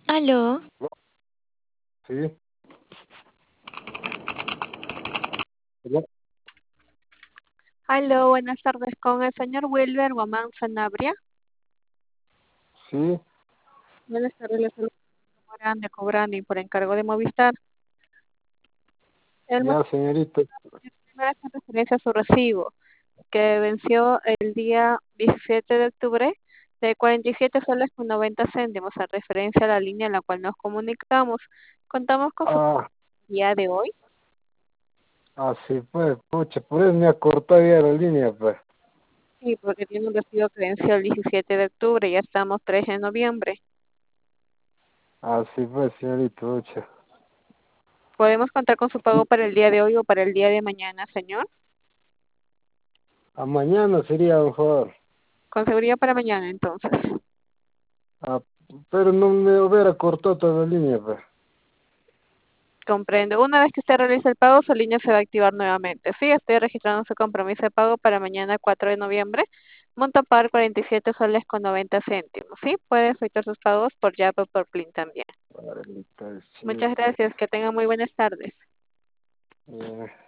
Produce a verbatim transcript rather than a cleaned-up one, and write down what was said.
Aló, Sí, ya, Aló, buenas tardes con el señor Wilber Guamán Sanabria. sí, Buenas tardes, le saludo de Cobrani por encargo de Movistar. El motivo ya, señorita. primero es en referencia a su recibo, que venció el día diecisiete de octubre de cuarenta y siete soles con noventa céntimos, a referencia a la línea en la cual nos comunicamos. Contamos con su Ah, día de hoy. así pues, pucha, por eso me ha cortado ya la línea, pues. Sí, porque tiene un recibo que venció el diecisiete de octubre, ya estamos tres de noviembre. Así pues, señorita, pucha. ¿Podemos contar con su pago para el día de hoy o para el día de mañana, señor? A mañana sería mejor. Con seguridad para mañana, entonces. Ah, pero no me hubiera cortado toda la línea, pues. Comprendo. Una vez que usted realice el pago, su línea se va a activar nuevamente. Sí, estoy registrando su compromiso de pago para mañana cuatro de noviembre. Monto a pagar cuarenta y siete soles con noventa céntimos. Sí, puede efectuar sus pagos por Yapo o por Plin también. Ahora, Muchas chiste. gracias. Que tenga muy buenas tardes. Ya.